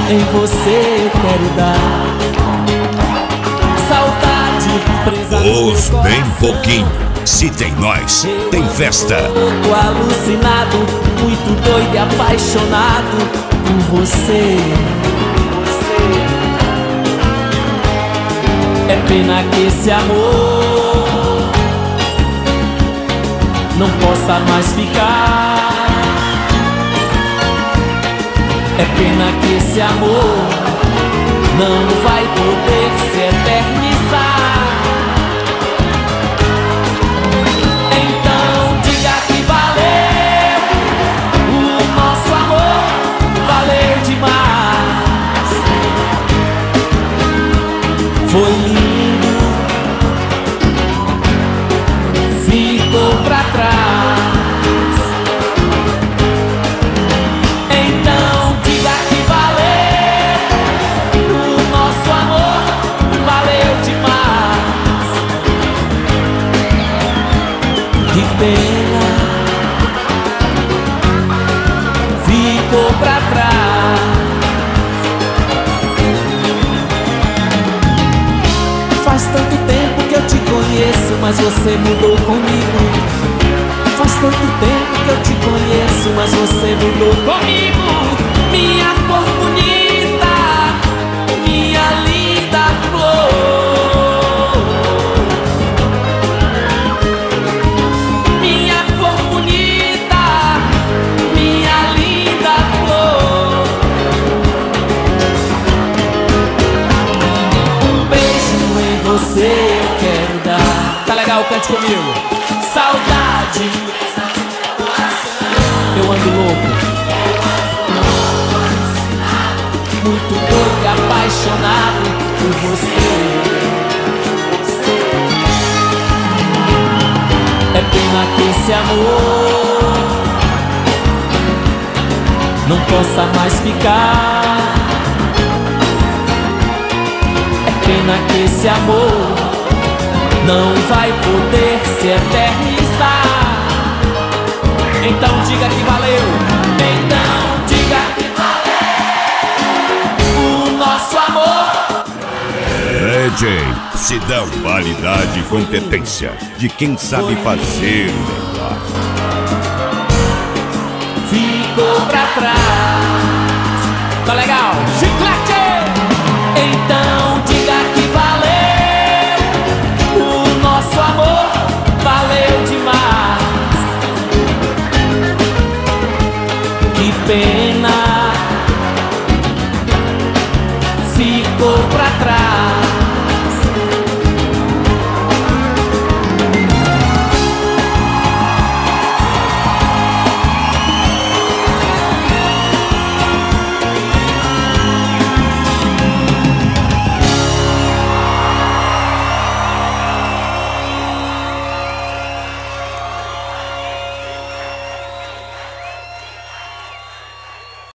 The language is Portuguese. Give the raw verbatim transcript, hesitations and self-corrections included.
em você eu quero dar. Saudade presa no Os meu bem coração. pouquinho. Se tem nós, tem festa. Tô alucinado, muito doido e apaixonado por você. É pena que esse amor não possa mais ficar. É pena que esse amor não vai poder se eternizar. Então diga que valeu, o nosso amor valeu demais. Foi lindo, ficou pra trás. Então diga que valeu, o nosso amor valeu demais. Que pena, ficou pra trás. Faz tanto tempo que eu te conheço, mas você mudou comigo. Faz tanto tempo que eu te conheço, mas você mudou comigo. Minha flor bonita, minha linda flor. Minha flor bonita, minha linda flor. Um beijo em você eu quero dar. Tá legal? Cante comigo. Saudade, eu ando louco, muito doido e apaixonado por você. É pena que esse amor não possa mais ficar. É pena que esse amor não vai poder se eternizar. Então diga que valeu. Então diga que valeu o nosso amor. D J se dá qualidade e competência de quem sabe fazer o melhor. Ficou pra trás. Tá legal? Chiclete! Então diga que valeu, o nosso amor valeu demais. Que pena,